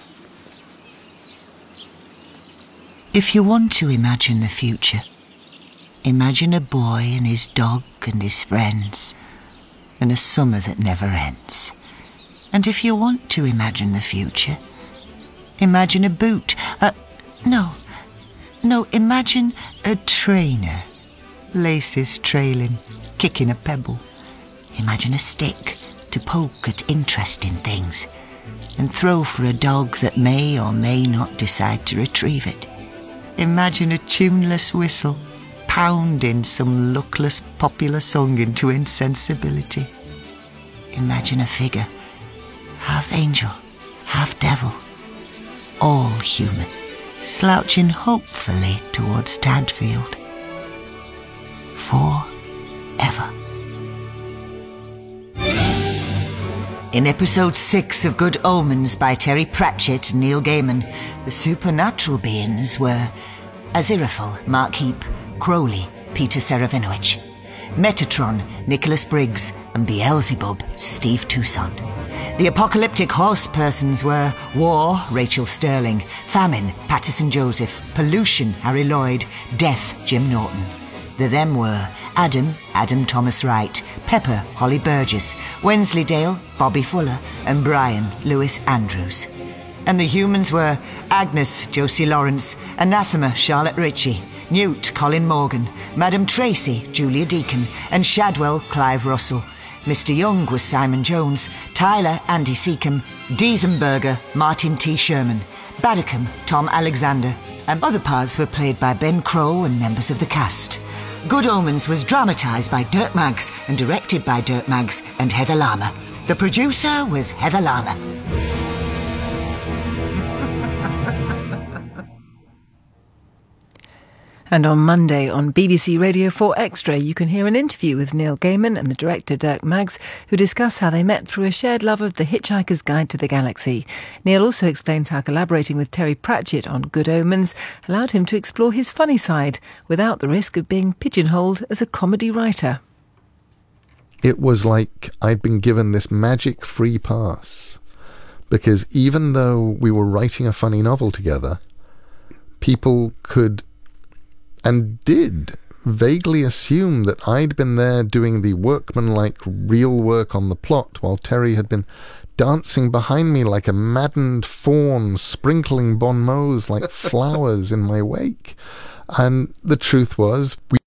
If you want to imagine the future, imagine a boy and his dog and his friends, and a summer that never ends. And if you want to imagine the future, imagine a boot. Imagine a trainer. Laces trailing, kicking a pebble. Imagine a stick to poke at interesting things and throw for a dog that may or may not decide to retrieve it. Imagine a tuneless whistle pounding some luckless popular song into insensibility. Imagine a figure, half angel, half devil, all human, slouching hopefully towards Tadfield. Forever. In episode 6 of Good Omens by Terry Pratchett and Neil Gaiman, the supernatural beings were Aziraphale, Mark Heap, Crowley, Peter Serafinowicz, Metatron, Nicholas Briggs, and Beelzebub, Steve Toussaint. The apocalyptic horse persons were War, Rachel Sterling, Famine, Patterson Joseph, Pollution, Harry Lloyd, Death, Jim Norton. The them were Adam Thomas Wright, Pepper, Holly Burgess, Wensleydale, Bobby Fuller, and Brian, Lewis Andrews. And the humans were Agnes, Josie Lawrence, Anathema, Charlotte Ritchie, Newt, Colin Morgan, Madam Tracy, Julia Deacon, and Shadwell, Clive Russell. Mr. Young was Simon Jones, Tyler, Andy Seacombe, Diesenberger, Martin T. Sherman, Badicum, Tom Alexander, and other parts were played by Ben Crowe and members of the cast. Good Omens was dramatised by Dirk Maggs and directed by Dirk Maggs and Heather Lama. The producer was Heather Lama. And on Monday on BBC Radio 4 Extra, you can hear an interview with Neil Gaiman and the director Dirk Maggs, who discuss how they met through a shared love of The Hitchhiker's Guide to the Galaxy. Neil also explains how collaborating with Terry Pratchett on Good Omens allowed him to explore his funny side without the risk of being pigeonholed as a comedy writer. It was like I'd been given this magic free pass, because even though we were writing a funny novel together, people could and did vaguely assume that I'd been there doing the workmanlike real work on the plot, while Terry had been dancing behind me like a maddened fawn, sprinkling bon mots like flowers in my wake. And the truth was, we